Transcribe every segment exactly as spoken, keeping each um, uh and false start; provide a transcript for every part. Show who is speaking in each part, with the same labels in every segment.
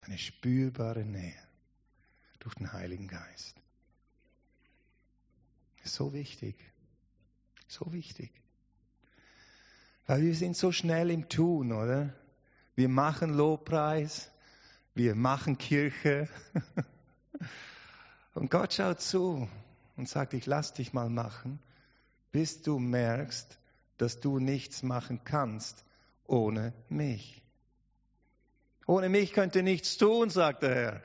Speaker 1: Eine spürbare Nähe durch den Heiligen Geist. So wichtig. So wichtig. Weil wir sind so schnell im Tun, oder? Wir machen Lobpreis, wir machen Kirche. Und Gott schaut zu und sagt, ich lass dich mal machen, bis du merkst, dass du nichts machen kannst ohne mich. Ohne mich könnt ihr nichts tun, sagt der Herr.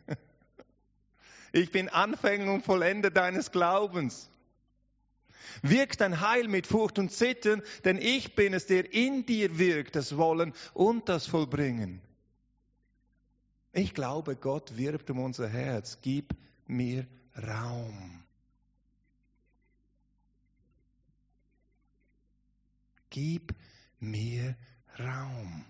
Speaker 1: Ich bin Anfänger und Vollender deines Glaubens. Wirk dein Heil mit Furcht und Zittern, denn ich bin es, der in dir wirkt, das Wollen und das Vollbringen. Ich glaube, Gott wirbt um unser Herz. Gib mir Raum. Gib mir Raum.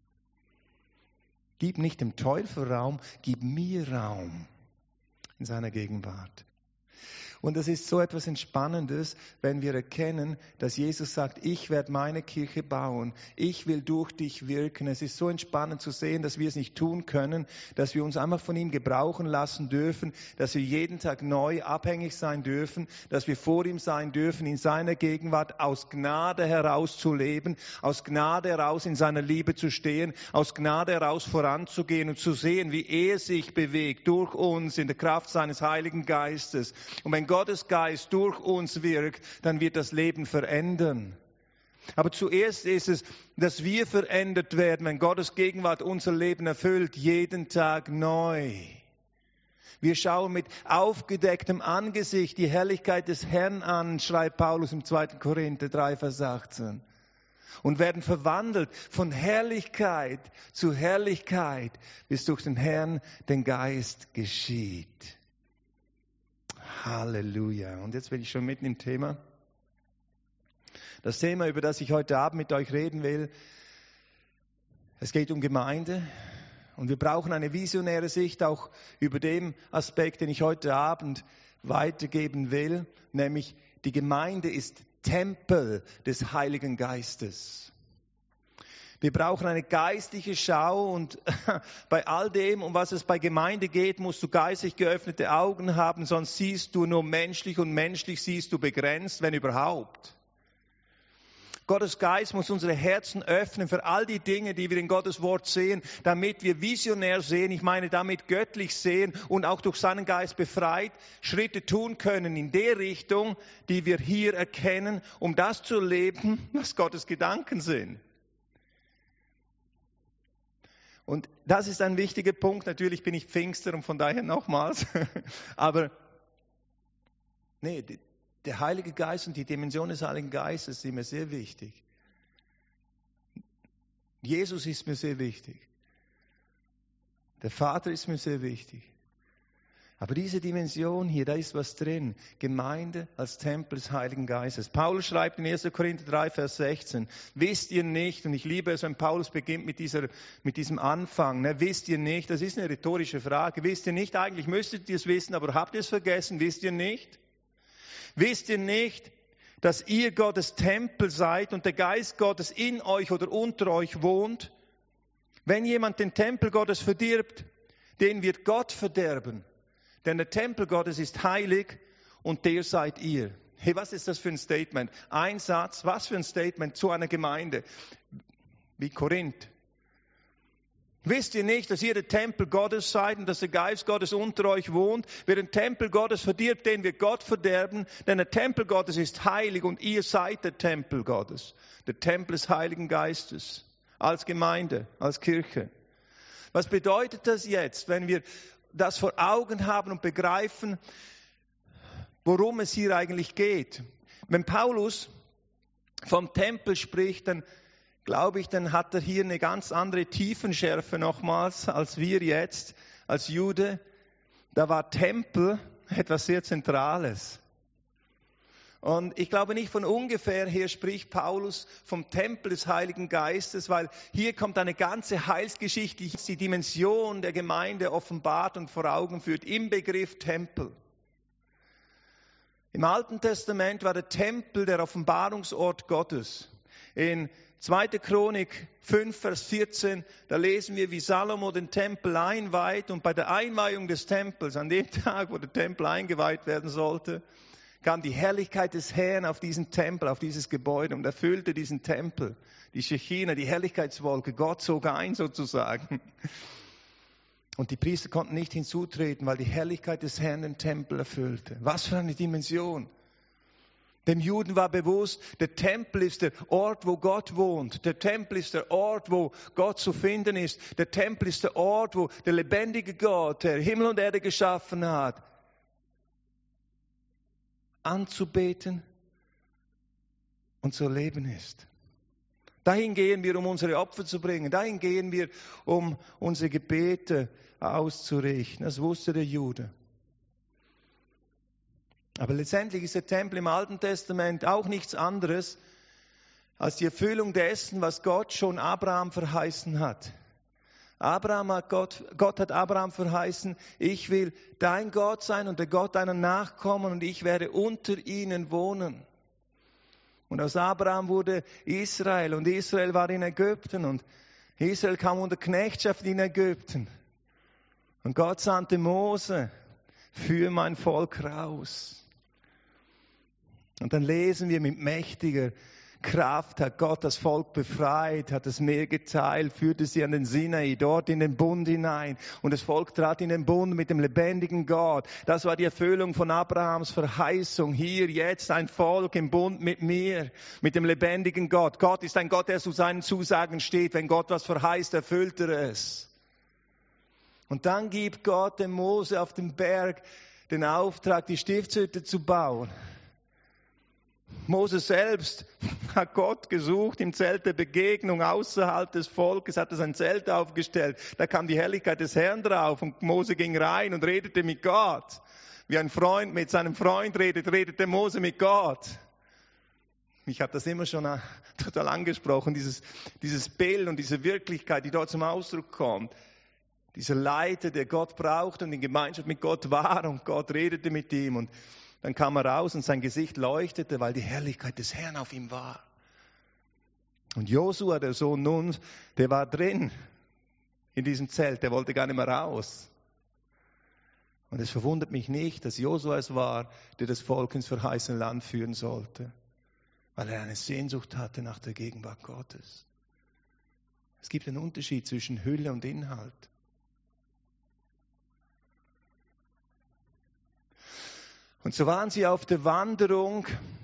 Speaker 1: Gib nicht dem Teufel Raum, gib mir Raum in seiner Gegenwart. Und das ist so etwas Entspannendes, wenn wir erkennen, dass Jesus sagt, ich werde meine Kirche bauen, ich will durch dich wirken. Es ist so entspannend zu sehen, dass wir es nicht tun können, dass wir uns einfach von ihm gebrauchen lassen dürfen, dass wir jeden Tag neu abhängig sein dürfen, dass wir vor ihm sein dürfen, in seiner Gegenwart aus Gnade heraus zu leben, aus Gnade heraus in seiner Liebe zu stehen, aus Gnade heraus voranzugehen und zu sehen, wie er sich bewegt durch uns in der Kraft seines Heiligen Geistes. Und wenn Gottes Geist durch uns wirkt, dann wird das Leben verändern. Aber zuerst ist es, dass wir verändert werden, wenn Gottes Gegenwart unser Leben erfüllt, jeden Tag neu. Wir schauen mit aufgedecktem Angesicht die Herrlichkeit des Herrn an, schreibt Paulus im zweiten Korinther drei, Vers achtzehn. Und werden verwandelt von Herrlichkeit zu Herrlichkeit, bis durch den Herrn den Geist geschieht. Halleluja. Und jetzt bin ich schon mitten im Thema. Das Thema, über das ich heute Abend mit euch reden will, es geht um Gemeinde. Und wir brauchen eine visionäre Sicht auch über den Aspekt, den ich heute Abend weitergeben will. Nämlich, die Gemeinde ist Tempel des Heiligen Geistes. Wir brauchen eine geistliche Schau und bei all dem, um was es bei Gemeinde geht, musst du geistig geöffnete Augen haben, sonst siehst du nur menschlich und menschlich siehst du begrenzt, wenn überhaupt. Gottes Geist muss unsere Herzen öffnen für all die Dinge, die wir in Gottes Wort sehen, damit wir visionär sehen, ich meine damit göttlich sehen und auch durch seinen Geist befreit Schritte tun können in der Richtung, die wir hier erkennen, um das zu leben, was Gottes Gedanken sind. Und das ist ein wichtiger Punkt. Natürlich bin ich Pfingster und von daher nochmals. Aber nee, der Heilige Geist und die Dimension des Heiligen Geistes sind mir sehr wichtig. Jesus ist mir sehr wichtig. Der Vater ist mir sehr wichtig. Aber diese Dimension hier, da ist was drin. Gemeinde als Tempel des Heiligen Geistes. Paulus schreibt in erster Korinther drei, Vers sechzehn, wisst ihr nicht, und ich liebe es, wenn Paulus beginnt mit, dieser, mit diesem Anfang, ne, wisst ihr nicht, das ist eine rhetorische Frage, wisst ihr nicht, eigentlich müsstet ihr es wissen, aber habt ihr es vergessen, wisst ihr nicht? Wisst ihr nicht, dass ihr Gottes Tempel seid und der Geist Gottes in euch oder unter euch wohnt? Wenn jemand den Tempel Gottes verdirbt, den wird Gott verderben. Denn der Tempel Gottes ist heilig und der seid ihr. Hey, was ist das für ein Statement? Ein Satz, was für ein Statement zu einer Gemeinde wie Korinth. Wisst ihr nicht, dass ihr der Tempel Gottes seid und dass der Geist Gottes unter euch wohnt? Wer den Tempel Gottes verdirbt, den wird Gott verderben. Denn der Tempel Gottes ist heilig und ihr seid der Tempel Gottes. Der Tempel des Heiligen Geistes. Als Gemeinde, als Kirche. Was bedeutet das jetzt, wenn wir das vor Augen haben und begreifen, worum es hier eigentlich geht? Wenn Paulus vom Tempel spricht, dann glaube ich, dann hat er hier eine ganz andere Tiefenschärfe nochmals als wir jetzt, als Jude. Da war Tempel etwas sehr Zentrales. Und ich glaube nicht von ungefähr her spricht Paulus vom Tempel des Heiligen Geistes, weil hier kommt eine ganze Heilsgeschichte, die die Dimension der Gemeinde offenbart und vor Augen führt im Begriff Tempel. Im Alten Testament war der Tempel der Offenbarungsort Gottes. In zweiter Chronik fünf, Vers vierzehn, da lesen wir, wie Salomo den Tempel einweiht. Und bei der Einweihung des Tempels, an dem Tag, wo der Tempel eingeweiht werden sollte, kam die Herrlichkeit des Herrn auf diesen Tempel, auf dieses Gebäude und erfüllte diesen Tempel. Die Schechina, die Herrlichkeitswolke, Gott zog ein sozusagen. Und die Priester konnten nicht hinzutreten, weil die Herrlichkeit des Herrn den Tempel erfüllte. Was für eine Dimension! Dem Juden war bewusst, der Tempel ist der Ort, wo Gott wohnt. Der Tempel ist der Ort, wo Gott zu finden ist. Der Tempel ist der Ort, wo der lebendige Gott, der Himmel und Erde geschaffen hat, anzubeten und zu leben ist. Dahin gehen wir, um unsere Opfer zu bringen. Dahin gehen wir, um unsere Gebete auszurichten. Das wusste der Jude. Aber letztendlich ist der Tempel im Alten Testament auch nichts anderes als die Erfüllung dessen, was Gott schon Abraham verheißen hat. Abraham hat Gott, Gott hat Abraham verheißen, ich will dein Gott sein und der Gott deiner Nachkommen und ich werde unter ihnen wohnen. Und aus Abraham wurde Israel und Israel war in Ägypten und Israel kam unter Knechtschaft in Ägypten. Und Gott sandte Mose, führ mein Volk raus. Und dann lesen wir, mit mächtiger Kraft hat Gott das Volk befreit, hat das Meer geteilt, führte sie an den Sinai, dort in den Bund hinein. Und das Volk trat in den Bund mit dem lebendigen Gott. Das war die Erfüllung von Abrahams Verheißung. Hier jetzt ein Volk im Bund mit mir, mit dem lebendigen Gott. Gott ist ein Gott, der zu seinen Zusagen steht. Wenn Gott was verheißt, erfüllt er es. Und dann gibt Gott dem Mose auf dem Berg den Auftrag, die Stiftshütte zu bauen. Mose selbst hat Gott gesucht im Zelt der Begegnung außerhalb des Volkes, hat er sein Zelt aufgestellt. Da kam die Herrlichkeit des Herrn drauf und Mose ging rein und redete mit Gott. Wie ein Freund mit seinem Freund redet, redete Mose mit Gott. Ich habe das immer schon total angesprochen, dieses, dieses Bild und diese Wirklichkeit, die dort zum Ausdruck kommt. Dieser Leiter, der Gott braucht und in Gemeinschaft mit Gott war und Gott redete mit ihm und dann kam er raus und sein Gesicht leuchtete, weil die Herrlichkeit des Herrn auf ihm war. Und Josua, der Sohn Nuns, der war drin in diesem Zelt, der wollte gar nicht mehr raus. Und es verwundert mich nicht, dass Josua es war, der das Volk ins verheißene Land führen sollte, weil er eine Sehnsucht hatte nach der Gegenwart Gottes. Es gibt einen Unterschied zwischen Hülle und Inhalt. Und so waren sie auf der Wanderung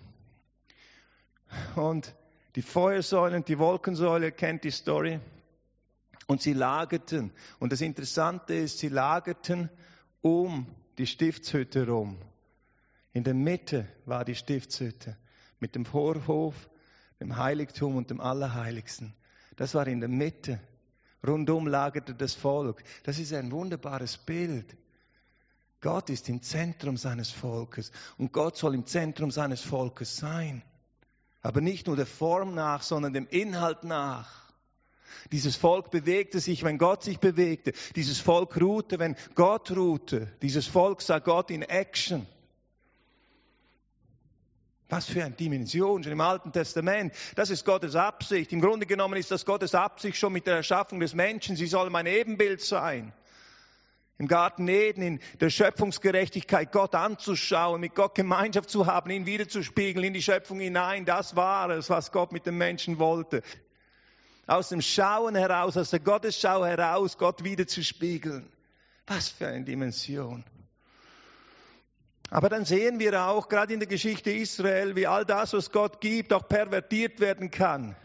Speaker 1: und die Feuersäule und die Wolkensäule, kennt die Story. Und sie lagerten. Und das Interessante ist, sie lagerten um die Stiftshütte herum. In der Mitte war die Stiftshütte mit dem Vorhof, dem Heiligtum und dem Allerheiligsten. Das war in der Mitte. Rundum lagerte das Volk. Das ist ein wunderbares Bild. Gott ist im Zentrum seines Volkes und Gott soll im Zentrum seines Volkes sein. Aber nicht nur der Form nach, sondern dem Inhalt nach. Dieses Volk bewegte sich, wenn Gott sich bewegte. Dieses Volk ruhte, wenn Gott ruhte. Dieses Volk sah Gott in Action. Was für eine Dimension schon im Alten Testament. Das ist Gottes Absicht. Im Grunde genommen ist das Gottes Absicht schon mit der Erschaffung des Menschen. Sie sollen mein Ebenbild sein. Im Garten Eden, in der Schöpfungsgerechtigkeit, Gott anzuschauen, mit Gott Gemeinschaft zu haben, ihn wiederzuspiegeln in die Schöpfung hinein. Das war es, was Gott mit dem Menschen wollte. Aus dem Schauen heraus, aus der Gottesschau heraus, Gott wiederzuspiegeln. Was für eine Dimension. Aber dann sehen wir auch, gerade in der Geschichte Israel, wie all das, was Gott gibt, auch pervertiert werden kann.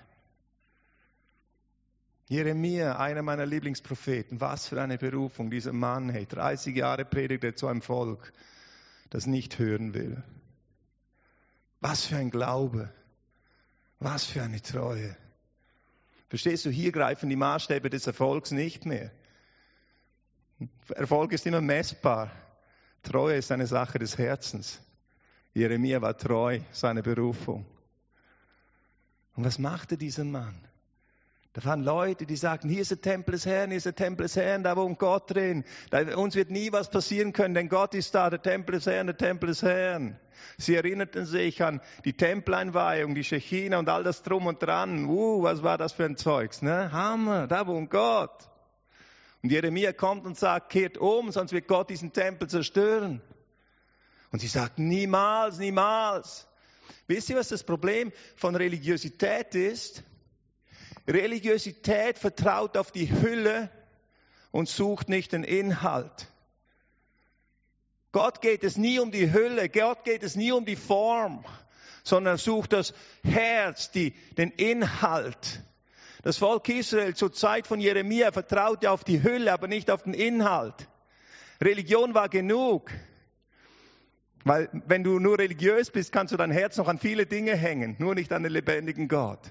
Speaker 1: Jeremia, einer meiner Lieblingspropheten, was für eine Berufung dieser Mann, hey, dreißig Jahre predigt er zu einem Volk, das nicht hören will. Was für ein Glaube, was für eine Treue. Verstehst du, hier greifen die Maßstäbe des Erfolgs nicht mehr. Erfolg ist immer messbar. Treue ist eine Sache des Herzens. Jeremia war treu, seine Berufung. Und was machte dieser Mann? Da waren Leute, die sagten, hier ist der Tempel des Herrn, hier ist der Tempel des Herrn, da wohnt Gott drin. Da, uns wird nie was passieren können, denn Gott ist da, der Tempel des Herrn, der Tempel des Herrn. Sie erinnerten sich an die Tempeleinweihung, die Schechina und all das Drum und Dran. Uh, was war das für ein Zeugs, ne? Hammer, da wohnt Gott. Und Jeremia kommt und sagt, kehrt um, sonst wird Gott diesen Tempel zerstören. Und sie sagten, niemals, niemals. Wisst ihr, was das Problem von Religiosität ist? Religiosität vertraut auf die Hülle und sucht nicht den Inhalt. Gott geht es nie um die Hülle, Gott geht es nie um die Form, sondern er sucht das Herz, die, den Inhalt. Das Volk Israel zur Zeit von Jeremia vertraute auf die Hülle, aber nicht auf den Inhalt. Religion war genug. Weil wenn du nur religiös bist, kannst du dein Herz noch an viele Dinge hängen, nur nicht an den lebendigen Gott.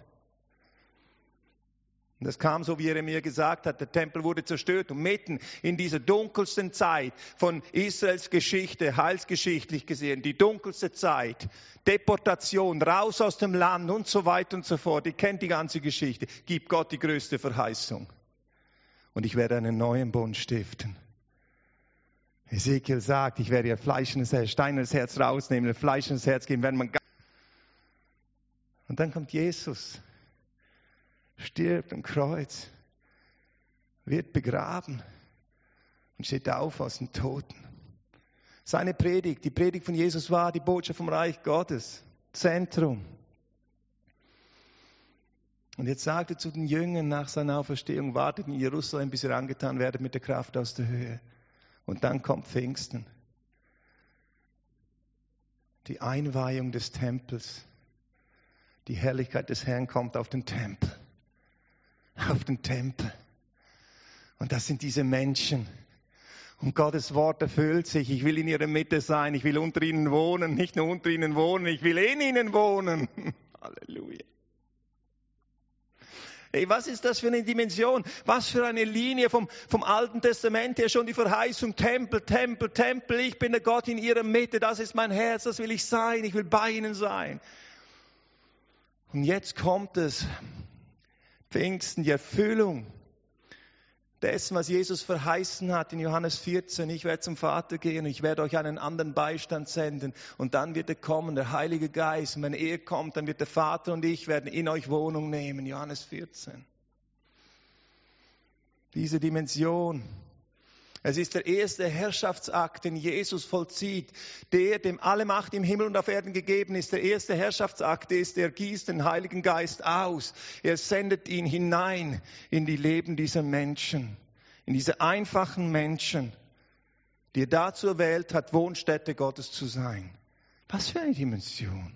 Speaker 1: Und das kam so, wie Jeremia gesagt hat, der Tempel wurde zerstört und mitten in dieser dunkelsten Zeit von Israels Geschichte, heilsgeschichtlich gesehen, die dunkelste Zeit, Deportation, raus aus dem Land und so weiter und so fort. Ihr kennt die ganze Geschichte. Gibt Gott die größte Verheißung. Und ich werde einen neuen Bund stiften. Ezekiel sagt, ich werde ihr fleischendes Herz, steinernes Herz rausnehmen, ein fleischendes Herz geben, wenn man. Und dann kommt Jesus. Stirbt am Kreuz, wird begraben und steht auf aus den Toten. Seine Predigt, die Predigt von Jesus war die Botschaft vom Reich Gottes, Zentrum. Und jetzt sagt er zu den Jüngern nach seiner Auferstehung, wartet in Jerusalem, bis ihr angetan werdet mit der Kraft aus der Höhe. Und dann kommt Pfingsten. Die Einweihung des Tempels. Die Herrlichkeit des Herrn kommt auf den Tempel. Auf den Tempel. Und das sind diese Menschen. Und Gottes Wort erfüllt sich. Ich will in ihrer Mitte sein. Ich will unter ihnen wohnen. Nicht nur unter ihnen wohnen, ich will in ihnen wohnen. Halleluja. Ey, was ist das für eine Dimension? Was für eine Linie vom, vom Alten Testament her schon die Verheißung. Tempel, Tempel, Tempel. Ich bin der Gott in ihrer Mitte. Das ist mein Herz. Das will ich sein. Ich will bei ihnen sein. Und jetzt kommt es. Pfingsten, die Erfüllung dessen, was Jesus verheißen hat in Johannes vierzehn. Ich werde zum Vater gehen und ich werde euch einen anderen Beistand senden. Und dann wird er kommen, der Heilige Geist. Und wenn er kommt, dann wird der Vater und ich werden in euch Wohnung nehmen. Johannes vierzehn. Diese Dimension. Es ist der erste Herrschaftsakt, den Jesus vollzieht. Der, dem alle Macht im Himmel und auf Erden gegeben ist. Der erste Herrschaftsakt ist, er gießt den Heiligen Geist aus. Er sendet ihn hinein in die Leben dieser Menschen. In diese einfachen Menschen, die er dazu erwählt hat, Wohnstätte Gottes zu sein. Was für eine Dimension.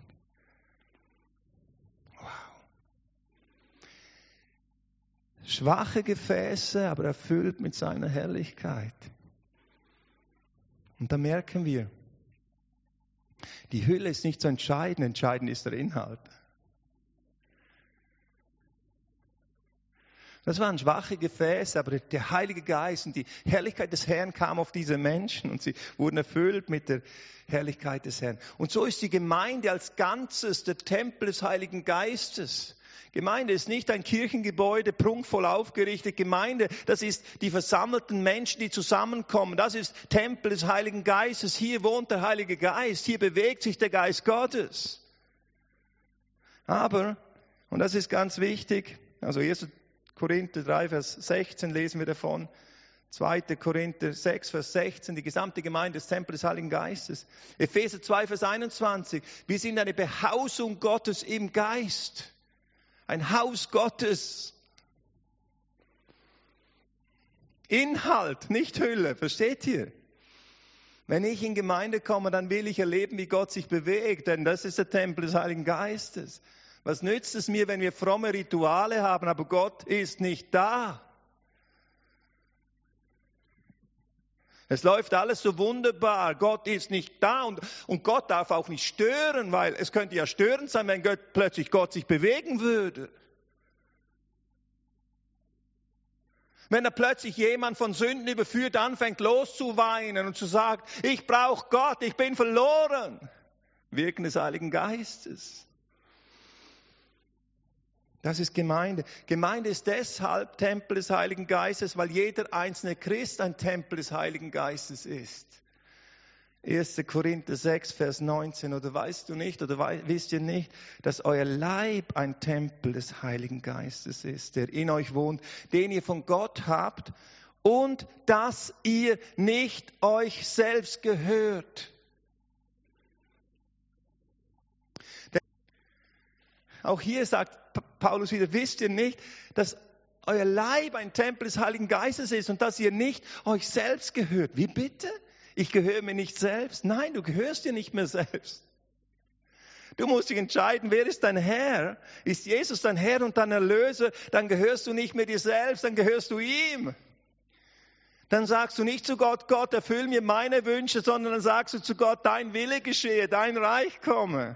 Speaker 1: Schwache Gefäße, aber erfüllt mit seiner Herrlichkeit. Und da merken wir, die Hülle ist nicht so entscheidend, entscheidend ist der Inhalt. Das waren schwache Gefäße, aber der Heilige Geist und die Herrlichkeit des Herrn kam auf diese Menschen und sie wurden erfüllt mit der Herrlichkeit des Herrn. Und so ist die Gemeinde als Ganzes der Tempel des Heiligen Geistes. Gemeinde ist nicht ein Kirchengebäude, prunkvoll aufgerichtet. Gemeinde, das ist die versammelten Menschen, die zusammenkommen. Das ist Tempel des Heiligen Geistes. Hier wohnt der Heilige Geist. Hier bewegt sich der Geist Gottes. Aber, und das ist ganz wichtig, also erster Korinther drei, Vers sechzehn lesen wir davon. zweiter Korinther sechs, Vers sechzehn, die gesamte Gemeinde des Tempels des Heiligen Geistes. Epheser zwei, Vers einundzwanzig, wir sind eine Behausung Gottes im Geist. Ein Haus Gottes. Inhalt, nicht Hülle, versteht ihr? Wenn ich in Gemeinde komme, dann will ich erleben, wie Gott sich bewegt, denn das ist der Tempel des Heiligen Geistes. Was nützt es mir, wenn wir fromme Rituale haben, aber Gott ist nicht da? Es läuft alles so wunderbar, Gott ist nicht da und, und Gott darf auch nicht stören, weil es könnte ja störend sein, wenn Gott, plötzlich Gott sich bewegen würde. Wenn er plötzlich jemand von Sünden überführt anfängt loszuweinen und zu sagen, ich brauche Gott, ich bin verloren. Wirken des Heiligen Geistes. Das ist Gemeinde. Gemeinde ist deshalb Tempel des Heiligen Geistes, weil jeder einzelne Christ ein Tempel des Heiligen Geistes ist. erster Korinther sechs, Vers neunzehn. Oder weißt du nicht, oder wei- wisst ihr nicht, dass euer Leib ein Tempel des Heiligen Geistes ist, der in euch wohnt, den ihr von Gott habt und dass ihr nicht euch selbst gehört. Auch hier sagt Paulus wieder, wisst ihr nicht, dass euer Leib ein Tempel des Heiligen Geistes ist und dass ihr nicht euch selbst gehört. Wie bitte? Ich gehöre mir nicht selbst. Nein, du gehörst dir nicht mehr selbst. Du musst dich entscheiden, wer ist dein Herr? Ist Jesus dein Herr und dein Erlöser? Dann gehörst du nicht mehr dir selbst, dann gehörst du ihm. Dann sagst du nicht zu Gott, Gott, erfüll mir meine Wünsche, sondern dann sagst du zu Gott, dein Wille geschehe, dein Reich komme.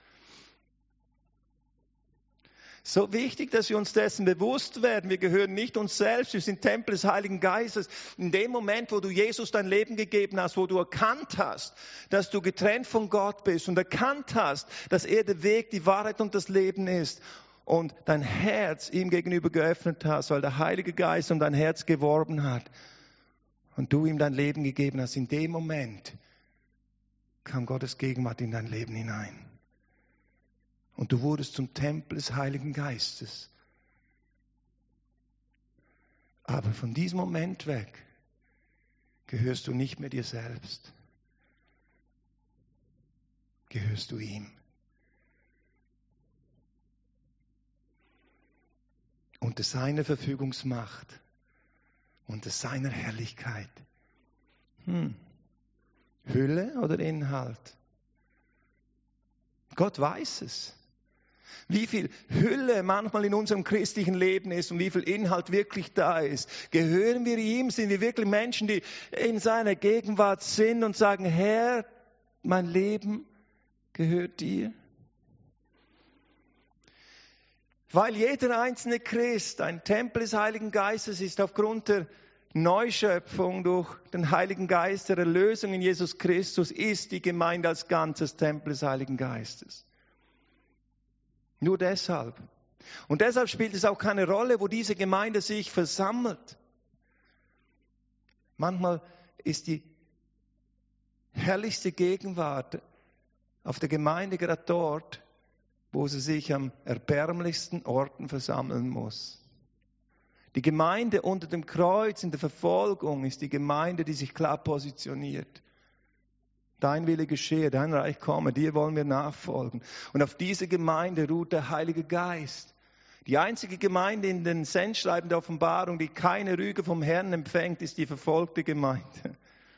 Speaker 1: So wichtig, dass wir uns dessen bewusst werden. Wir gehören nicht uns selbst, wir sind Tempel des Heiligen Geistes. In dem Moment, wo du Jesus dein Leben gegeben hast, wo du erkannt hast, dass du getrennt von Gott bist und erkannt hast, dass er der Weg, die Wahrheit und das Leben ist und dein Herz ihm gegenüber geöffnet hast, weil der Heilige Geist um dein Herz geworben hat und du ihm dein Leben gegeben hast, in dem Moment kam Gottes Gegenwart in dein Leben hinein. Und du wurdest zum Tempel des Heiligen Geistes. Aber von diesem Moment weg gehörst du nicht mehr dir selbst. Gehörst du ihm. Unter seiner Verfügungsmacht, unter seiner Herrlichkeit. Hm. Hülle oder Inhalt? Gott weiß es. Wie viel Hülle manchmal in unserem christlichen Leben ist und wie viel Inhalt wirklich da ist. Gehören wir ihm? Sind wir wirklich Menschen, die in seiner Gegenwart sind und sagen, Herr, mein Leben gehört dir? Weil jeder einzelne Christ ein Tempel des Heiligen Geistes ist, aufgrund der Neuschöpfung durch den Heiligen Geist, der Erlösung in Jesus Christus, ist die Gemeinde als Ganzes Tempel des Heiligen Geistes. Nur deshalb. Und deshalb spielt es auch keine Rolle, wo diese Gemeinde sich versammelt. Manchmal ist die herrlichste Gegenwart auf der Gemeinde gerade dort, wo sie sich am erbärmlichsten Orten versammeln muss. Die Gemeinde unter dem Kreuz in der Verfolgung ist die Gemeinde, die sich klar positioniert. Dein Wille geschehe, dein Reich komme, dir wollen wir nachfolgen. Und auf diese Gemeinde ruht der Heilige Geist. Die einzige Gemeinde in den Sendschreiben der Offenbarung, die keine Rüge vom Herrn empfängt, ist die verfolgte Gemeinde.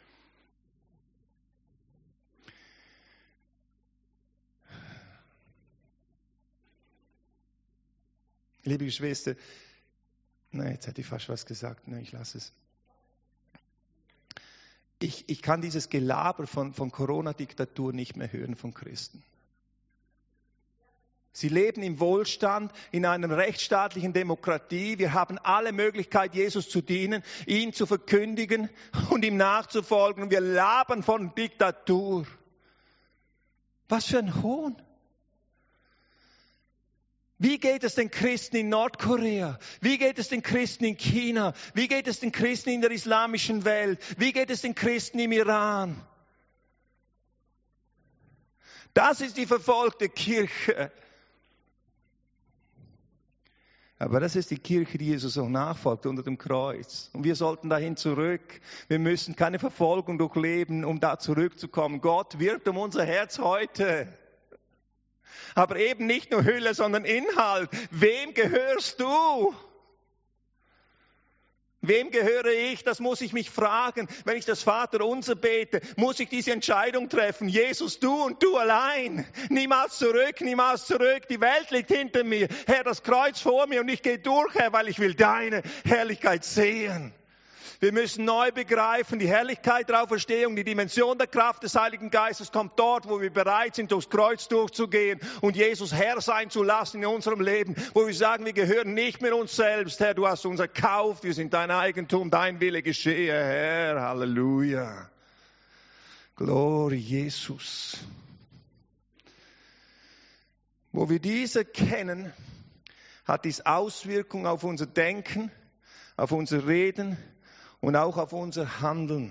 Speaker 1: Liebe Geschwister, nein, jetzt hätte ich fast was gesagt, nein, ich lasse es. Ich, ich kann dieses Gelaber von, von Corona-Diktatur nicht mehr hören von Christen. Sie leben im Wohlstand, in einer rechtsstaatlichen Demokratie. Wir haben alle Möglichkeit, Jesus zu dienen, ihn zu verkündigen und ihm nachzufolgen. Wir labern von Diktatur. Was für ein Hohn. Wie geht es den Christen in Nordkorea? Wie geht es den Christen in China? Wie geht es den Christen in der islamischen Welt? Wie geht es den Christen im Iran? Das ist die verfolgte Kirche. Aber das ist die Kirche, die Jesus auch nachfolgt unter dem Kreuz. Und wir sollten dahin zurück. Wir müssen keine Verfolgung durchleben, um da zurückzukommen. Gott wirbt um unser Herz heute. Aber eben nicht nur Hülle, sondern Inhalt. Wem gehörst du? Wem gehöre ich? Das muss ich mich fragen. Wenn ich das Vaterunser bete, muss ich diese Entscheidung treffen. Jesus, du und du allein. Niemals zurück, niemals zurück. Die Welt liegt hinter mir. Herr, das Kreuz vor mir und ich gehe durch, Herr, weil ich will deine Herrlichkeit sehen. Wir müssen neu begreifen, die Herrlichkeit der Auferstehung, die Dimension der Kraft des Heiligen Geistes kommt dort, wo wir bereit sind, durchs Kreuz durchzugehen und Jesus Herr sein zu lassen in unserem Leben, wo wir sagen, wir gehören nicht mehr uns selbst. Herr, du hast uns erkauft, wir sind dein Eigentum, dein Wille geschehe, Herr. Halleluja. Glory Jesus. Wo wir dies erkennen, hat dies Auswirkungen auf unser Denken, auf unser Reden und auch auf unser Handeln.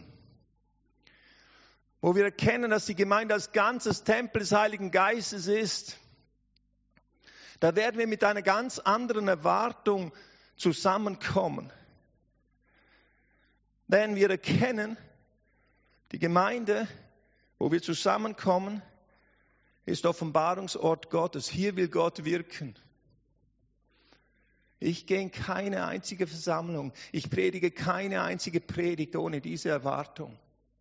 Speaker 1: Wo wir erkennen, dass die Gemeinde als ganzes Tempel des Heiligen Geistes ist, da werden wir mit einer ganz anderen Erwartung zusammenkommen. Denn wir erkennen, die Gemeinde, wo wir zusammenkommen, ist Offenbarungsort Gottes. Hier will Gott wirken. Ich gehe in keine einzige Versammlung. Ich predige keine einzige Predigt ohne diese Erwartung.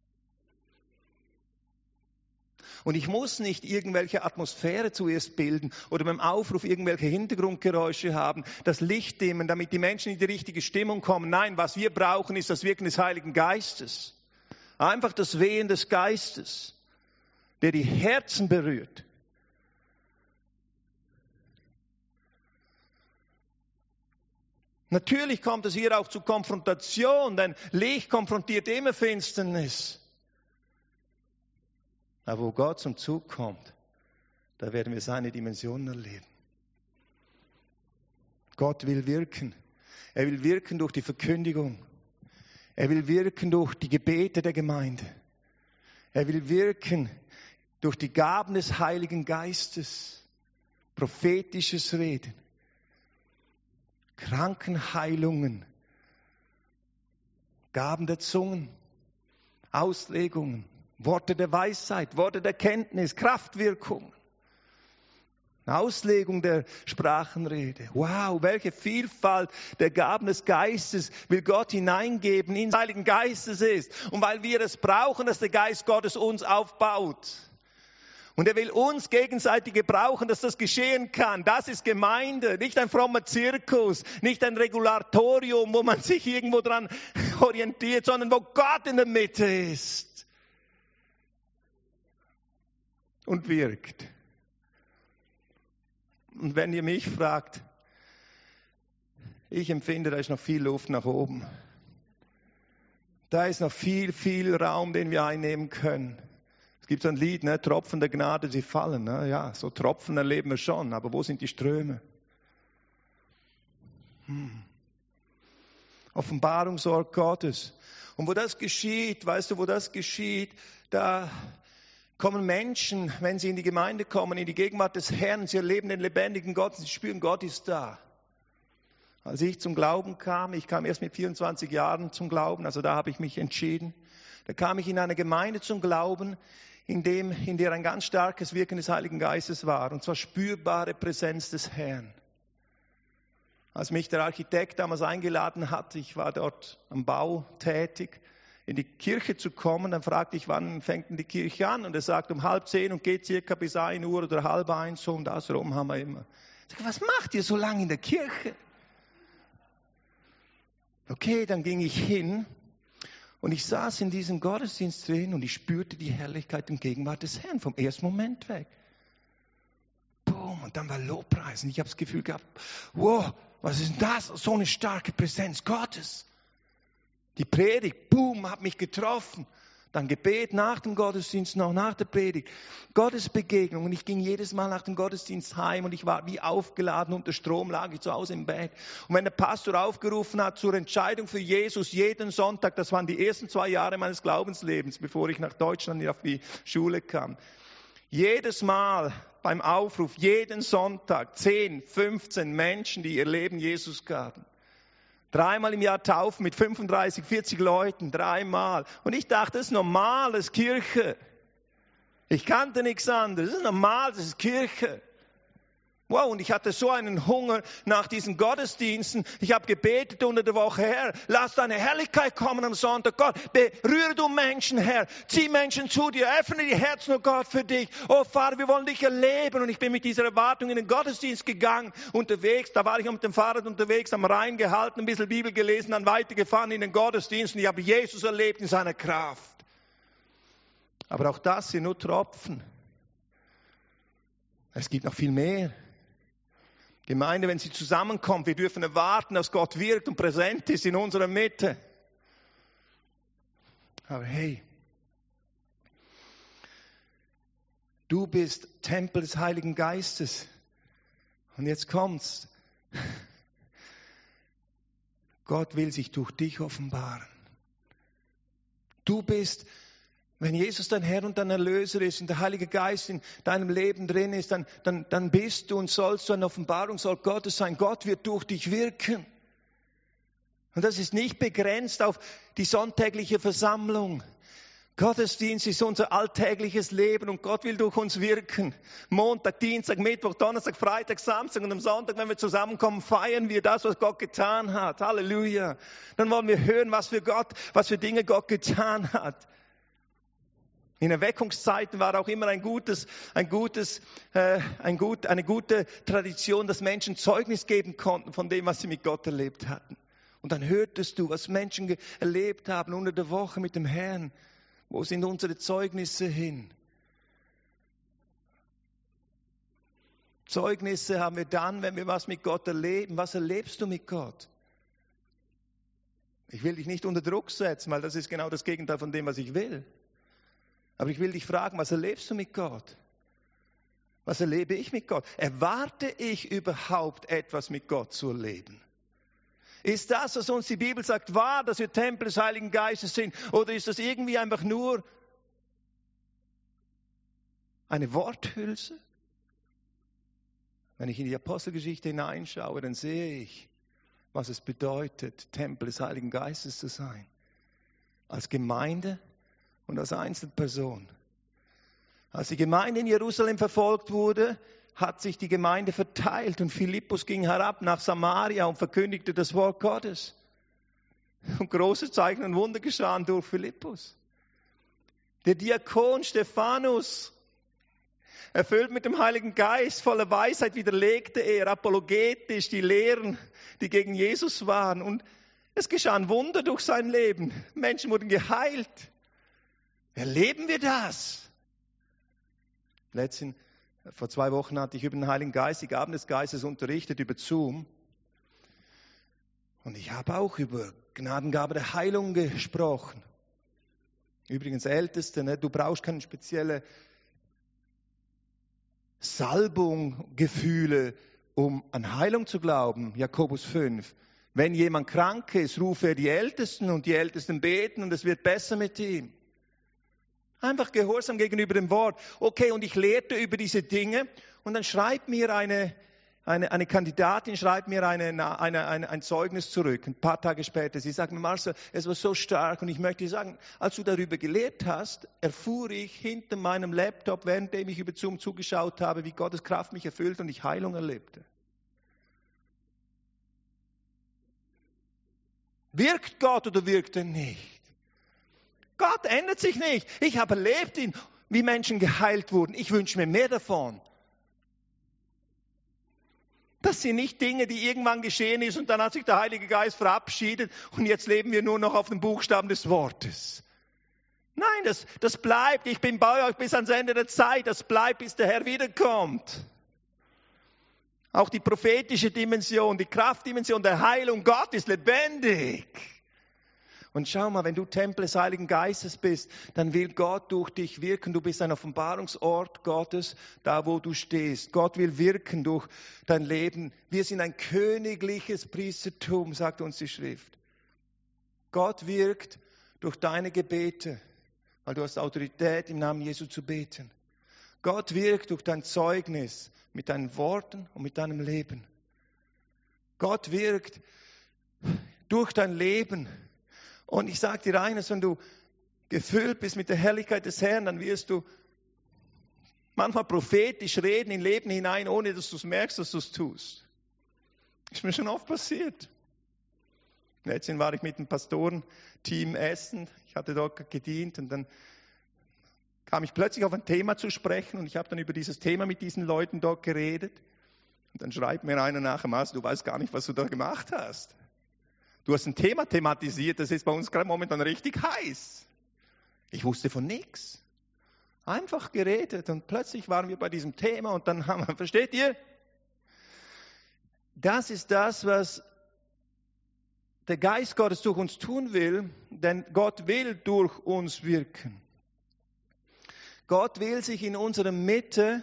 Speaker 1: Und ich muss nicht irgendwelche Atmosphäre zuerst bilden oder beim Aufruf irgendwelche Hintergrundgeräusche haben, das Licht dimmen, damit die Menschen in die richtige Stimmung kommen. Nein, was wir brauchen, ist das Wirken des Heiligen Geistes. Einfach das Wehen des Geistes, der die Herzen berührt. Natürlich kommt es hier auch zu Konfrontation, denn Licht konfrontiert immer Finsternis. Aber wo Gott zum Zug kommt, da werden wir seine Dimensionen erleben. Gott will wirken. Er will wirken durch die Verkündigung. Er will wirken durch die Gebete der Gemeinde. Er will wirken durch die Gaben des Heiligen Geistes. Prophetisches Reden. Krankenheilungen. Gaben der Zungen. Auslegungen. Worte der Weisheit, Worte der Kenntnis, Kraftwirkung, Auslegung der Sprachenrede. Wow, welche Vielfalt der Gaben des Geistes will Gott hineingeben, in den Heiligen Geistes ist. Und weil wir es brauchen, dass der Geist Gottes uns aufbaut. Und er will uns gegenseitig gebrauchen, dass das geschehen kann. Das ist Gemeinde, nicht ein frommer Zirkus, nicht ein Regulatorium, wo man sich irgendwo dran orientiert, sondern wo Gott in der Mitte ist. Und wirkt. Und wenn ihr mich fragt, ich empfinde, da ist noch viel Luft nach oben. Da ist noch viel, viel Raum, den wir einnehmen können. Es gibt so ein Lied, ne? Tropfen der Gnade, sie fallen. Ne? Ja, so Tropfen erleben wir schon, aber wo sind die Ströme? Hm. Offenbarungsort Gottes. Und wo das geschieht, weißt du, wo das geschieht, da kommen Menschen, wenn sie in die Gemeinde kommen, in die Gegenwart des Herrn, sie erleben den lebendigen Gott, sie spüren, Gott ist da. Als ich zum Glauben kam, ich kam erst mit vierundzwanzig Jahren zum Glauben, also da habe ich mich entschieden, da kam ich in eine Gemeinde zum Glauben, in, dem, in der ein ganz starkes Wirken des Heiligen Geistes war, und zwar spürbare Präsenz des Herrn. Als mich der Architekt damals eingeladen hat, ich war dort am Bau tätig, in die Kirche zu kommen, dann fragte ich, wann fängt denn die Kirche an? Und er sagt, um halb zehn und geht circa bis ein Uhr oder halb eins, so und das rum haben wir immer. Ich sage, was macht ihr so lange in der Kirche? Okay, dann ging ich hin und ich saß in diesem Gottesdienst drin und ich spürte die Herrlichkeit und Gegenwart des Herrn vom ersten Moment weg. Boom, und dann war Lobpreis und ich habe das Gefühl gehabt, wow, was ist denn das? So eine starke Präsenz Gottes. Die Predigt, boom, hat mich getroffen. Dann Gebet nach dem Gottesdienst, noch nach der Predigt. Gottesbegegnung. Und ich ging jedes Mal nach dem Gottesdienst heim und ich war wie aufgeladen unter Strom, lag ich zu Hause im Bett. Und wenn der Pastor aufgerufen hat zur Entscheidung für Jesus jeden Sonntag, das waren die ersten zwei Jahre meines Glaubenslebens, bevor ich nach Deutschland auf die Schule kam. Jedes Mal beim Aufruf, jeden Sonntag, zehn, fünfzehn Menschen, die ihr Leben Jesus gaben. Dreimal im Jahr taufen mit fünfunddreißig, vierzig Leuten, dreimal. Und ich dachte, das ist normal, das ist Kirche. Ich kannte nichts anderes, das ist normal, das ist Kirche. Wow, und ich hatte so einen Hunger nach diesen Gottesdiensten. Ich habe gebetet unter der Woche, Herr, lass deine Herrlichkeit kommen am Sonntag. Gott, berühre du Menschen, Herr. Zieh Menschen zu dir, öffne die Herzen, oh Gott, für dich. Oh Vater, wir wollen dich erleben. Und ich bin mit dieser Erwartung in den Gottesdienst gegangen, unterwegs. Da war ich mit dem Fahrrad unterwegs, am Rhein gehalten, ein bisschen Bibel gelesen, dann weitergefahren in den Gottesdienst. Und ich habe Jesus erlebt in seiner Kraft. Aber auch das sind nur Tropfen. Es gibt noch viel mehr. Gemeinde, wenn sie zusammenkommt, wir dürfen erwarten, dass Gott wirkt und präsent ist in unserer Mitte. Aber hey, du bist Tempel des Heiligen Geistes. Und jetzt kommt's. Gott will sich durch dich offenbaren. Du bist, wenn Jesus dein Herr und dein Erlöser ist und der Heilige Geist in deinem Leben drin ist, dann, dann, dann bist du und sollst du eine Offenbarungsort Gottes sein. Gott wird durch dich wirken. Und das ist nicht begrenzt auf die sonntägliche Versammlung. Gottesdienst ist unser alltägliches Leben und Gott will durch uns wirken. Montag, Dienstag, Mittwoch, Donnerstag, Freitag, Samstag und am Sonntag, wenn wir zusammenkommen, feiern wir das, was Gott getan hat. Halleluja. Dann wollen wir hören, was für Gott, was für Dinge Gott getan hat. In Erweckungszeiten war auch immer ein gutes, ein gutes, äh, ein gut, eine gute Tradition, dass Menschen Zeugnis geben konnten von dem, was sie mit Gott erlebt hatten. Und dann hörtest du, was Menschen ge- erlebt haben unter der Woche mit dem Herrn. Wo sind unsere Zeugnisse hin? Zeugnisse haben wir dann, wenn wir was mit Gott erleben. Was erlebst du mit Gott? Ich will dich nicht unter Druck setzen, weil das ist genau das Gegenteil von dem, was ich will. Aber ich will dich fragen, was erlebst du mit Gott? Was erlebe ich mit Gott? Erwarte ich überhaupt etwas mit Gott zu erleben? Ist das, was uns die Bibel sagt, wahr, dass wir Tempel des Heiligen Geistes sind? Oder ist das irgendwie einfach nur eine Worthülse? Wenn ich in die Apostelgeschichte hineinschaue, dann sehe ich, was es bedeutet, Tempel des Heiligen Geistes zu sein. Als Gemeinde und als Einzelperson. Als die Gemeinde in Jerusalem verfolgt wurde, hat sich die Gemeinde verteilt und Philippus ging herab nach Samaria und verkündigte das Wort Gottes. Und große Zeichen und Wunder geschahen durch Philippus. Der Diakon Stephanus, erfüllt mit dem Heiligen Geist, voller Weisheit, widerlegte er apologetisch die Lehren, die gegen Jesus waren. Und es geschahen Wunder durch sein Leben. Menschen wurden geheilt. Erleben wir das? Letzten Vor zwei Wochen hatte ich über den Heiligen Geist, die Gaben des Geistes unterrichtet, über Zoom. Und ich habe auch über Gnadengabe der Heilung gesprochen. Übrigens, Älteste, ne, du brauchst keine spezielle Salbung, Gefühle, um an Heilung zu glauben. Jakobus fünf. Wenn jemand krank ist, rufe er die Ältesten und die Ältesten beten und es wird besser mit ihm. Einfach Gehorsam gegenüber dem Wort. Okay, und ich lehrte über diese Dinge und dann schreibt mir eine, eine, eine Kandidatin, schreibt mir eine, eine, eine, ein Zeugnis zurück. Ein paar Tage später, sie sagt mir, Marcel, es war so stark und ich möchte dir sagen, als du darüber gelehrt hast, erfuhr ich hinter meinem Laptop, währenddem ich über Zoom zugeschaut habe, wie Gottes Kraft mich erfüllt und ich Heilung erlebte. Wirkt Gott oder wirkt er nicht? Gott ändert sich nicht. Ich habe erlebt ihn, wie Menschen geheilt wurden. Ich wünsche mir mehr davon. Das sind nicht Dinge, die irgendwann geschehen ist und dann hat sich der Heilige Geist verabschiedet und jetzt leben wir nur noch auf den Buchstaben des Wortes. Nein, das, das bleibt. Ich bin bei euch bis ans Ende der Zeit. Das bleibt, bis der Herr wiederkommt. Auch die prophetische Dimension, die Kraftdimension der Heilung. Gott ist lebendig. Und schau mal, wenn du Tempel des Heiligen Geistes bist, dann will Gott durch dich wirken. Du bist ein Offenbarungsort Gottes, da wo du stehst. Gott will wirken durch dein Leben. Wir sind ein königliches Priestertum, sagt uns die Schrift. Gott wirkt durch deine Gebete, weil du hast Autorität, im Namen Jesu zu beten. Gott wirkt durch dein Zeugnis, mit deinen Worten und mit deinem Leben. Gott wirkt durch dein Leben. Und ich sage dir eines, wenn du gefüllt bist mit der Herrlichkeit des Herrn, dann wirst du manchmal prophetisch reden in Leben hinein, ohne dass du es merkst, dass du es tust. Ist mir schon oft passiert. Letztens war ich mit dem Pastorenteam essen. Ich hatte dort gedient und dann kam ich plötzlich auf ein Thema zu sprechen und ich habe dann über dieses Thema mit diesen Leuten dort geredet. Und dann schreibt mir einer nachher, Marcel, du weißt gar nicht, was du da gemacht hast. Du hast ein Thema thematisiert, das ist bei uns gerade momentan richtig heiß. Ich wusste von nichts. Einfach geredet und plötzlich waren wir bei diesem Thema und dann haben wir, versteht ihr? Das ist das, was der Geist Gottes durch uns tun will, denn Gott will durch uns wirken. Gott will sich in unserer Mitte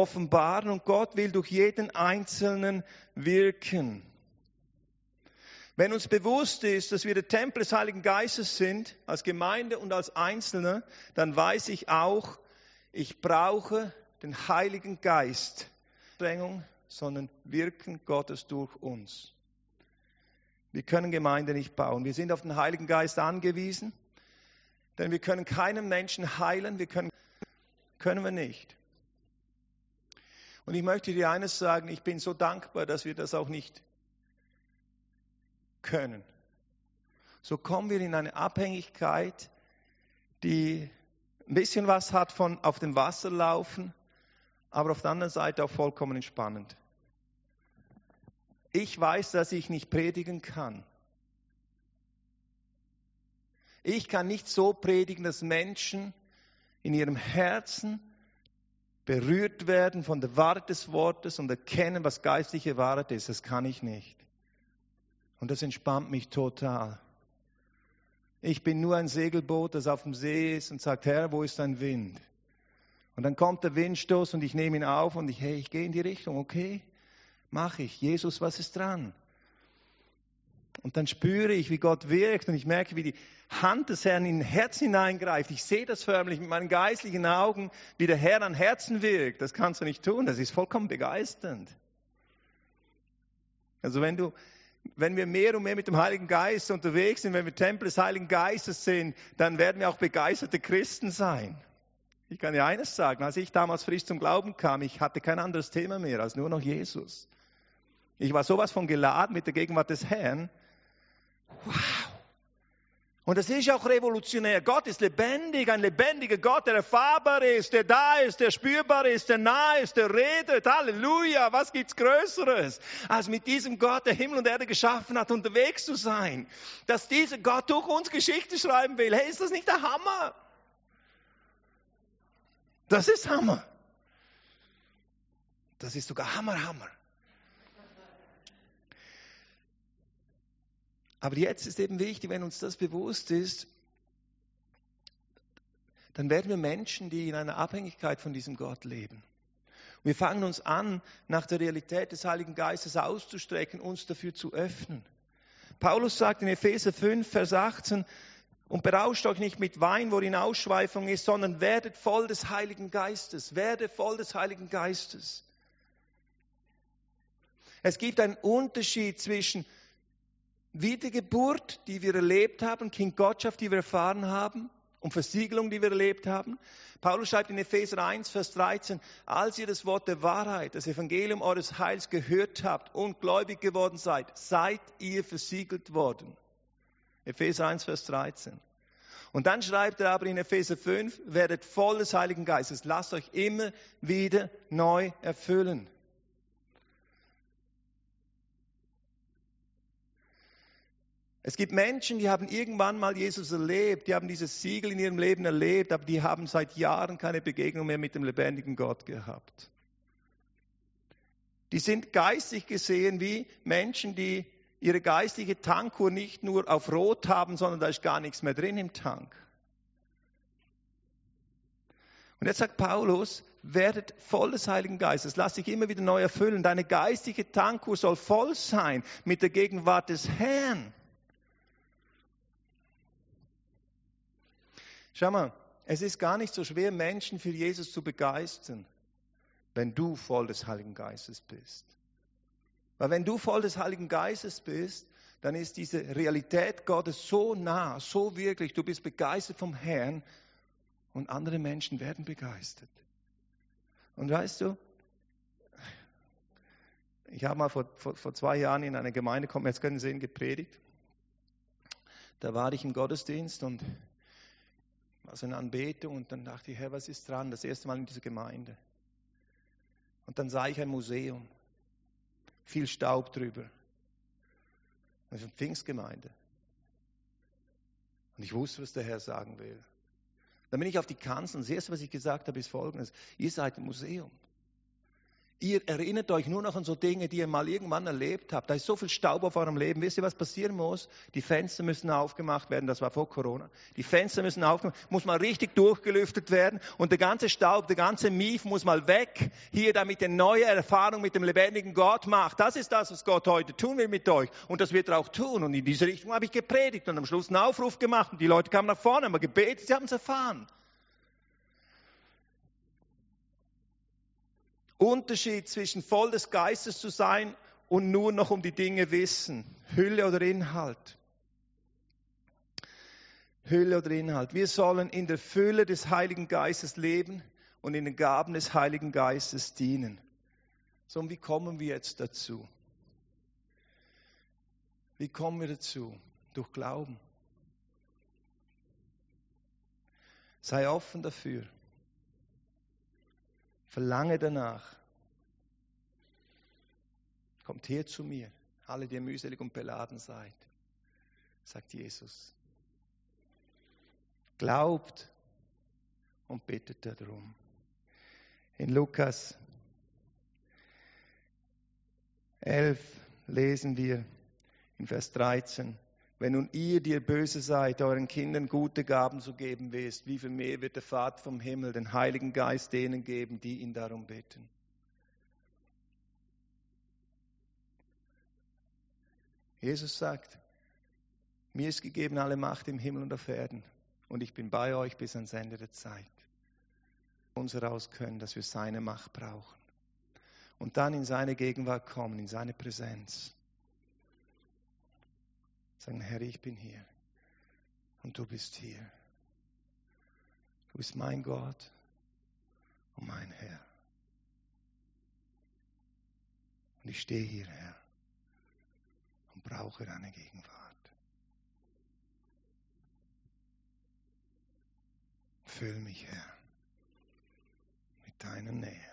Speaker 1: offenbaren und Gott will durch jeden Einzelnen wirken. Wenn uns bewusst ist, dass wir der Tempel des Heiligen Geistes sind, als Gemeinde und als Einzelne, dann weiß ich auch, ich brauche den Heiligen Geist. Nicht, sondern Wirken Gottes durch uns. Wir können Gemeinde nicht bauen. Wir sind auf den Heiligen Geist angewiesen, denn wir können keinen Menschen heilen, wir können, können wir nicht. Und ich möchte dir eines sagen, ich bin so dankbar, dass wir das auch nicht können. So kommen wir in eine Abhängigkeit, die ein bisschen was hat von auf dem Wasser laufen, aber auf der anderen Seite auch vollkommen entspannend. Ich weiß, dass ich nicht predigen kann. Ich kann nicht so predigen, dass Menschen in ihrem Herzen berührt werden von der Wahrheit des Wortes und erkennen, was geistliche Wahrheit ist. Das kann ich nicht. Und das entspannt mich total. Ich bin nur ein Segelboot, das auf dem See ist und sagt, Herr, wo ist dein Wind? Und dann kommt der Windstoß und ich nehme ihn auf und ich, hey, ich gehe in die Richtung, okay, mache ich. Jesus, was ist dran? Und dann spüre ich, wie Gott wirkt und ich merke, wie die Hand des Herrn in den Herzen hineingreift. Ich sehe das förmlich mit meinen geistlichen Augen, wie der Herr an Herzen wirkt. Das kannst du nicht tun, das ist vollkommen begeisternd. Also wenn du Wenn wir mehr und mehr mit dem Heiligen Geist unterwegs sind, wenn wir Tempel des Heiligen Geistes sind, dann werden wir auch begeisterte Christen sein. Ich kann dir eines sagen, als ich damals frisch zum Glauben kam, ich hatte kein anderes Thema mehr als nur noch Jesus. Ich war sowas von geladen mit der Gegenwart des Herrn. Wow! Und das ist auch revolutionär. Gott ist lebendig, ein lebendiger Gott, der erfahrbar ist, der da ist, der spürbar ist, der nah ist, der redet. Halleluja, was gibt's Größeres, als mit diesem Gott, der Himmel und Erde geschaffen hat, unterwegs zu sein. Dass dieser Gott durch uns Geschichte schreiben will. Hey, ist das nicht der Hammer? Das ist Hammer. Das ist sogar Hammer, Hammer. Aber jetzt ist eben wichtig, wenn uns das bewusst ist, dann werden wir Menschen, die in einer Abhängigkeit von diesem Gott leben. Und wir fangen uns an, nach der Realität des Heiligen Geistes auszustrecken, uns dafür zu öffnen. Paulus sagt in Epheser fünf, Vers achtzehn, und berauscht euch nicht mit Wein, worin Ausschweifung ist, sondern werdet voll des Heiligen Geistes. Werde voll des Heiligen Geistes. Es gibt einen Unterschied zwischen Wiedergeburt, die wir erlebt haben, Kindgottschaft, die wir erfahren haben, und Versiegelung, die wir erlebt haben. Paulus schreibt in Epheser eins, Vers dreizehn, als ihr das Wort der Wahrheit, das Evangelium eures Heils gehört habt und gläubig geworden seid, seid ihr versiegelt worden. Epheser eins, Vers dreizehn. Und dann schreibt er aber in Epheser fünf, werdet voll des Heiligen Geistes, lasst euch immer wieder neu erfüllen. Es gibt Menschen, die haben irgendwann mal Jesus erlebt, die haben dieses Siegel in ihrem Leben erlebt, aber die haben seit Jahren keine Begegnung mehr mit dem lebendigen Gott gehabt. Die sind geistig gesehen wie Menschen, die ihre geistliche Tankuhr nicht nur auf Rot haben, sondern da ist gar nichts mehr drin im Tank. Und jetzt sagt Paulus, werdet voll des Heiligen Geistes, lass dich immer wieder neu erfüllen. Deine geistliche Tankuhr soll voll sein mit der Gegenwart des Herrn. Schau mal, es ist gar nicht so schwer, Menschen für Jesus zu begeistern, wenn du voll des Heiligen Geistes bist. Weil wenn du voll des Heiligen Geistes bist, dann ist diese Realität Gottes so nah, so wirklich, du bist begeistert vom Herrn und andere Menschen werden begeistert. Und weißt du, ich habe mal vor, vor, vor zwei Jahren in einer Gemeinde, kommt jetzt können Sie sehen, gepredigt. Da war ich im Gottesdienst und also eine Anbetung und dann dachte ich, Herr, was ist dran? Das erste Mal in dieser Gemeinde. Und dann sah ich ein Museum, viel Staub drüber. Das ist eine Pfingstgemeinde. Und ich wusste, was der Herr sagen will. Dann bin ich auf die Kanzel und das erste, was ich gesagt habe, ist Folgendes. Ihr seid ein Museum. Ihr erinnert euch nur noch an so Dinge, die ihr mal irgendwann erlebt habt. Da ist so viel Staub auf eurem Leben. Wisst ihr, was passieren muss? Die Fenster müssen aufgemacht werden. Das war vor Corona. Die Fenster müssen aufgemacht werden. Muss mal richtig durchgelüftet werden. Und der ganze Staub, der ganze Mief muss mal weg. Hier, damit ihr neue Erfahrung mit dem lebendigen Gott macht. Das ist das, was Gott heute tun will mit euch. Und das wird er auch tun. Und in diese Richtung habe ich gepredigt und am Schluss einen Aufruf gemacht. Und die Leute kamen nach vorne, haben gebetet, sie haben es erfahren. Unterschied zwischen voll des Geistes zu sein und nur noch um die Dinge wissen. Hülle oder Inhalt. Hülle oder Inhalt. Wir sollen in der Fülle des Heiligen Geistes leben und in den Gaben des Heiligen Geistes dienen. So, und wie kommen wir jetzt dazu? Wie kommen wir dazu? Durch Glauben. Sei offen dafür. Verlange danach. Kommt her zu mir, alle, die ihr mühselig und beladen seid, sagt Jesus. Glaubt und bittet darum. In Lukas elf lesen wir in Vers dreizehn, wenn nun ihr, die ihr böse seid, euren Kindern gute Gaben zu geben wisst, wie viel mehr wird der Vater vom Himmel den Heiligen Geist denen geben, die ihn darum bitten. Jesus sagt, mir ist gegeben alle Macht im Himmel und auf Erden und ich bin bei euch bis ans Ende der Zeit. Uns heraus können, dass wir seine Macht brauchen und dann in seine Gegenwart kommen, in seine Präsenz. Sagen, Herr, ich bin hier und du bist hier. Du bist mein Gott und mein Herr. Und ich stehe hier, Herr, und brauche deine Gegenwart. Füll mich, Herr, mit deiner Nähe.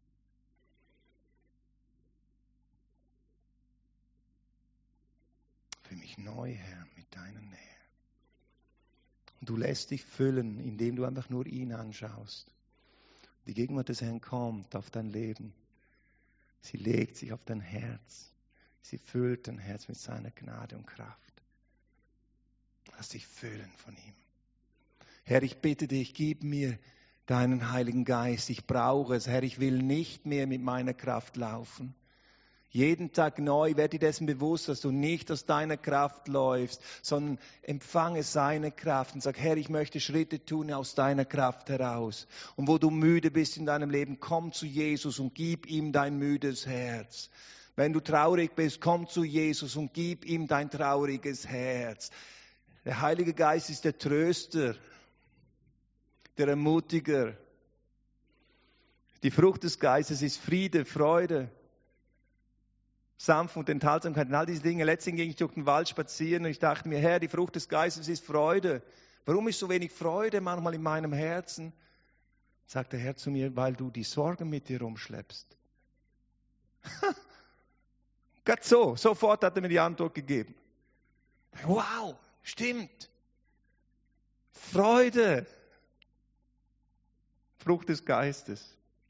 Speaker 1: Für mich neu, Herr, mit deiner Nähe. Und du lässt dich füllen, indem du einfach nur ihn anschaust. Die Gegenwart des Herrn kommt auf dein Leben. Sie legt sich auf dein Herz. Sie füllt dein Herz mit seiner Gnade und Kraft. Lass dich füllen von ihm. Herr, ich bitte dich, gib mir deinen Heiligen Geist. Ich brauche es. Herr, ich will nicht mehr mit meiner Kraft laufen. Jeden Tag neu werde dir dessen bewusst, dass du nicht aus deiner Kraft läufst, sondern empfange seine Kraft und sag, Herr, ich möchte Schritte tun aus deiner Kraft heraus. Und wo du müde bist in deinem Leben, komm zu Jesus und gib ihm dein müdes Herz. Wenn du traurig bist, komm zu Jesus und gib ihm dein trauriges Herz. Der Heilige Geist ist der Tröster, der Ermutiger. Die Frucht des Geistes ist Friede, Freude, Sanftmut und Enthaltsamkeit und all diese Dinge. Letztens ging ich durch den Wald spazieren und ich dachte mir, Herr, die Frucht des Geistes ist Freude. Warum ist so wenig Freude manchmal in meinem Herzen? Sagt der Herr zu mir, weil du die Sorgen mit dir rumschleppst. Gerade so, sofort hat er mir die Antwort gegeben. Wow, stimmt. Freude. Frucht des Geistes.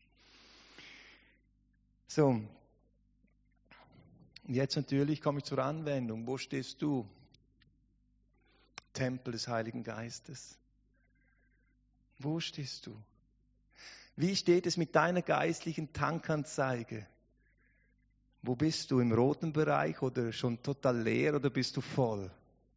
Speaker 1: So. Und jetzt natürlich komme ich zur Anwendung. Wo stehst du? Tempel des Heiligen Geistes. Wo stehst du? Wie steht es mit deiner geistlichen Tankanzeige? Wo bist du? Im roten Bereich oder schon total leer oder bist du voll?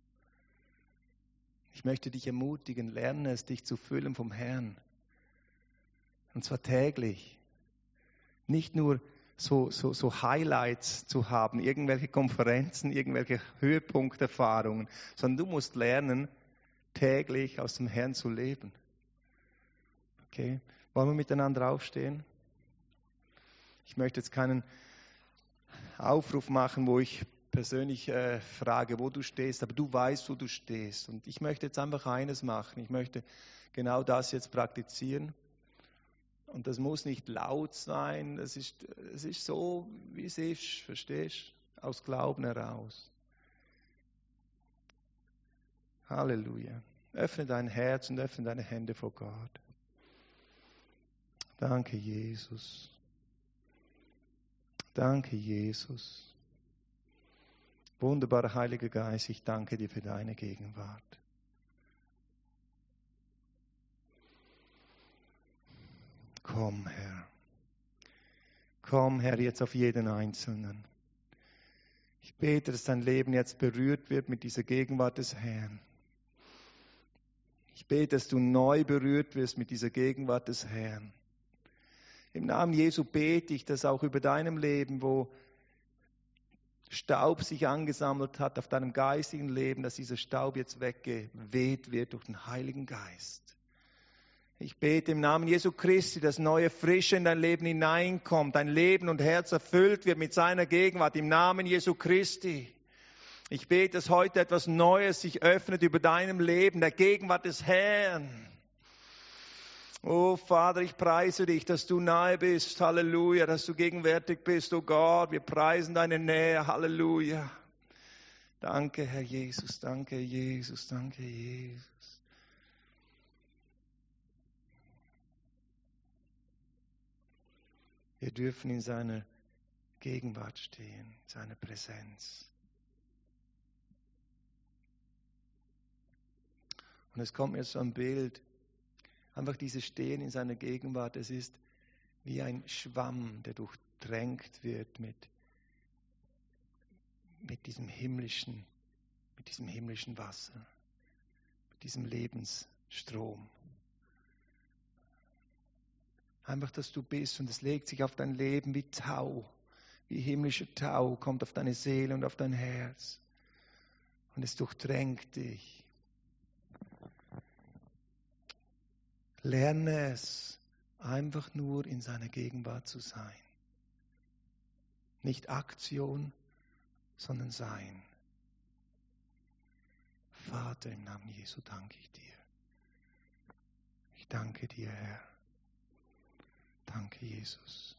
Speaker 1: Ich möchte dich ermutigen, lerne es, dich zu füllen vom Herrn. Und zwar täglich. Nicht nur So, so, so Highlights zu haben, irgendwelche Konferenzen, irgendwelche Höhepunkterfahrungen, sondern du musst lernen, täglich aus dem Herrn zu leben. Okay? Wollen wir miteinander aufstehen? Ich möchte jetzt keinen Aufruf machen, wo ich persönlich äh, frage, wo du stehst, aber du weißt, wo du stehst. Und ich möchte jetzt einfach eines machen. Ich möchte genau das jetzt praktizieren. Und das muss nicht laut sein, das ist, es ist so, wie es ist, verstehst du? Aus Glauben heraus. Halleluja. Öffne dein Herz und öffne deine Hände vor Gott. Danke, Jesus. Danke, Jesus. Wunderbarer Heiliger Geist, ich danke dir für deine Gegenwart. Komm, Herr. Komm, Herr, jetzt auf jeden Einzelnen. Ich bete, dass dein Leben jetzt berührt wird mit dieser Gegenwart des Herrn. Ich bete, dass du neu berührt wirst mit dieser Gegenwart des Herrn. Im Namen Jesu bete ich, dass auch über deinem Leben, wo Staub sich angesammelt hat auf deinem geistigen Leben, dass dieser Staub jetzt weggeweht wird durch den Heiligen Geist. Ich bete im Namen Jesu Christi, dass neue Frische in dein Leben hineinkommt, dein Leben und Herz erfüllt wird mit seiner Gegenwart im Namen Jesu Christi. Ich bete, dass heute etwas Neues sich öffnet über deinem Leben, der Gegenwart des Herrn. Oh Vater, ich preise dich, dass du nahe bist, Halleluja, dass du gegenwärtig bist, oh Gott, wir preisen deine Nähe, Halleluja. Danke, Herr Jesus, danke, Jesus, danke, Jesus. Wir dürfen in seiner Gegenwart stehen, in seiner Präsenz. Und es kommt mir so ein Bild, einfach dieses Stehen in seiner Gegenwart, es ist wie ein Schwamm, der durchtränkt wird mit, mit diesem himmlischen, mit diesem himmlischen Wasser, mit diesem Lebensstrom. Einfach, dass du bist und es legt sich auf dein Leben wie Tau, wie himmlischer Tau, kommt auf deine Seele und auf dein Herz und es durchtränkt dich. Lerne es, einfach nur in seiner Gegenwart zu sein. Nicht Aktion, sondern Sein. Vater, im Namen Jesu danke ich dir. Ich danke dir, Herr. Danke, Jesus.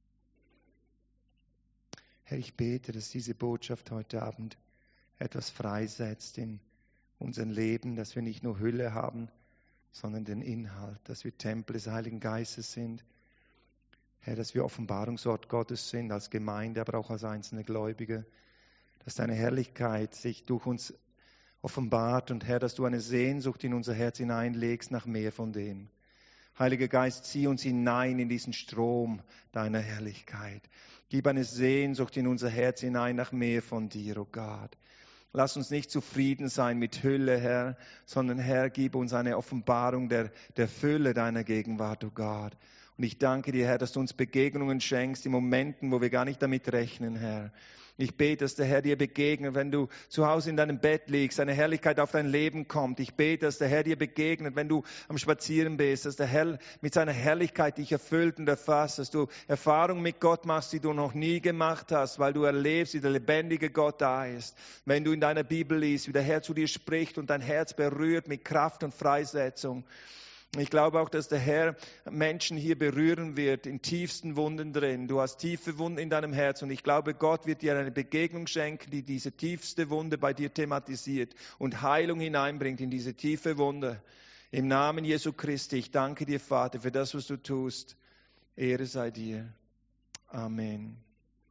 Speaker 1: Herr, ich bete, dass diese Botschaft heute Abend etwas freisetzt in unserem Leben, dass wir nicht nur Hülle haben, sondern den Inhalt, dass wir Tempel des Heiligen Geistes sind. Herr, dass wir Offenbarungsort Gottes sind als Gemeinde, aber auch als einzelne Gläubige. Dass deine Herrlichkeit sich durch uns offenbart und Herr, dass du eine Sehnsucht in unser Herz hineinlegst nach mehr von dem. Heiliger Geist, zieh uns hinein in diesen Strom deiner Herrlichkeit. Gib eine Sehnsucht in unser Herz hinein nach mehr von dir, oh Gott. Lass uns nicht zufrieden sein mit Hülle, Herr, sondern Herr, gib uns eine Offenbarung der, der Fülle deiner Gegenwart, oh Gott. Und ich danke dir, Herr, dass du uns Begegnungen schenkst in Momenten, wo wir gar nicht damit rechnen, Herr. Ich bete, dass der Herr dir begegnet, wenn du zu Hause in deinem Bett liegst, seine Herrlichkeit auf dein Leben kommt. Ich bete, dass der Herr dir begegnet, wenn du am Spazieren bist, dass der Herr mit seiner Herrlichkeit dich erfüllt und erfasst, dass du Erfahrungen mit Gott machst, die du noch nie gemacht hast, weil du erlebst, wie der lebendige Gott da ist. Wenn du in deiner Bibel liest, wie der Herr zu dir spricht und dein Herz berührt mit Kraft und Freisetzung. Ich glaube auch, dass der Herr Menschen hier berühren wird, in tiefsten Wunden drin. Du hast tiefe Wunden in deinem Herz und ich glaube, Gott wird dir eine Begegnung schenken, die diese tiefste Wunde bei dir thematisiert und Heilung hineinbringt in diese tiefe Wunde. Im Namen Jesu Christi, ich danke dir, Vater, für das, was du tust. Ehre sei dir. Amen.